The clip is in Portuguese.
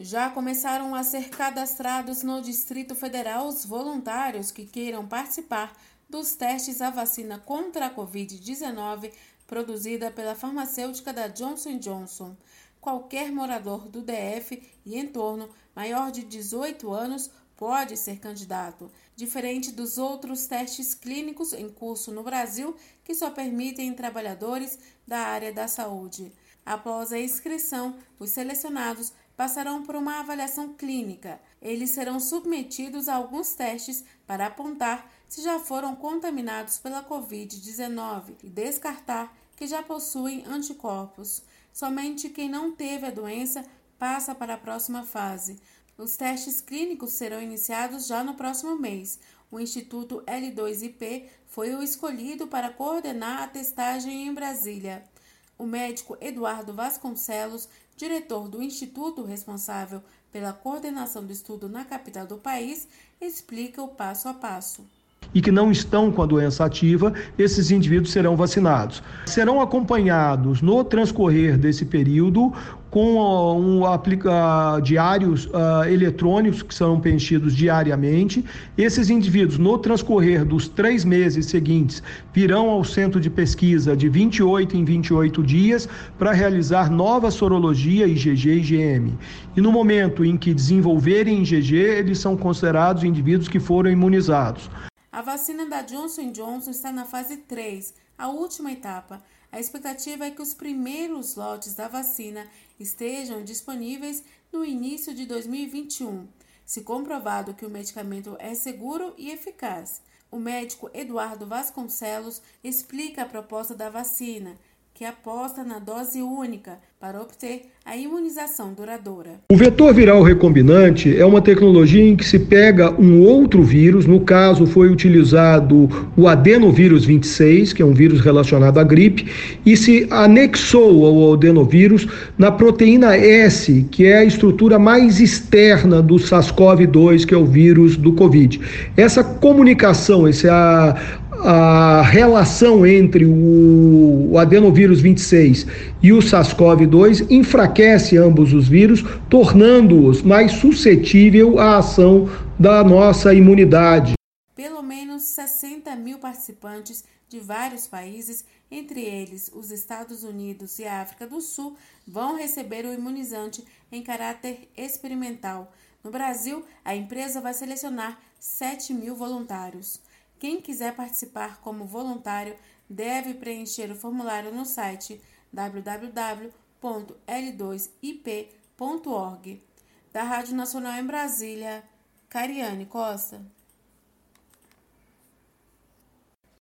Já começaram a ser cadastrados no Distrito Federal os voluntários que queiram participar dos testes à vacina contra a Covid-19 produzida pela farmacêutica da Johnson & Johnson. Qualquer morador do DF e entorno maior de 18 anos pode ser candidato, diferente dos outros testes clínicos em curso no Brasil que só permitem trabalhadores da área da saúde. Após a inscrição, os selecionados passarão por uma avaliação clínica. Eles serão submetidos a alguns testes para apontar se já foram contaminados pela Covid-19 e descartar que já possuem anticorpos. Somente quem não teve a doença passa para a próxima fase. Os testes clínicos serão iniciados já no próximo mês. O Instituto L2IP foi o escolhido para coordenar a testagem em Brasília. O médico Eduardo Vasconcelos, diretor do Instituto responsável pela coordenação do estudo na capital do país, explica o passo a passo. E que não estão com a doença ativa, esses indivíduos serão vacinados. Serão acompanhados no transcorrer desse período com diários eletrônicos que serão preenchidos diariamente. Esses indivíduos, no transcorrer dos 3 meses seguintes, virão ao centro de pesquisa de 28 em 28 dias para realizar nova sorologia IgG e IgM. E no momento em que desenvolverem IgG, eles são considerados indivíduos que foram imunizados. A vacina da Johnson & Johnson está na fase 3, a última etapa. A expectativa é que os primeiros lotes da vacina estejam disponíveis no início de 2021, se comprovado que o medicamento é seguro e eficaz. O médico Eduardo Vasconcelos explica a proposta da vacina, que aposta na dose única para obter a imunização duradoura. O vetor viral recombinante é uma tecnologia em que se pega um outro vírus, no caso foi utilizado o adenovírus 26, que é um vírus relacionado à gripe, e se anexou ao adenovírus na proteína S, que é a estrutura mais externa do SARS-CoV-2, que é o vírus do Covid. Essa comunicação, a relação entre o adenovírus 26 e o SARS-CoV-2 enfraquece ambos os vírus, tornando-os mais suscetíveis à ação da nossa imunidade. Pelo menos 60 mil participantes de vários países, entre eles os Estados Unidos e a África do Sul, vão receber o imunizante em caráter experimental. No Brasil, a empresa vai selecionar 7 mil voluntários. Quem quiser participar como voluntário deve preencher o formulário no site www.l2ip.org. Da Rádio Nacional em Brasília, Cariane Costa.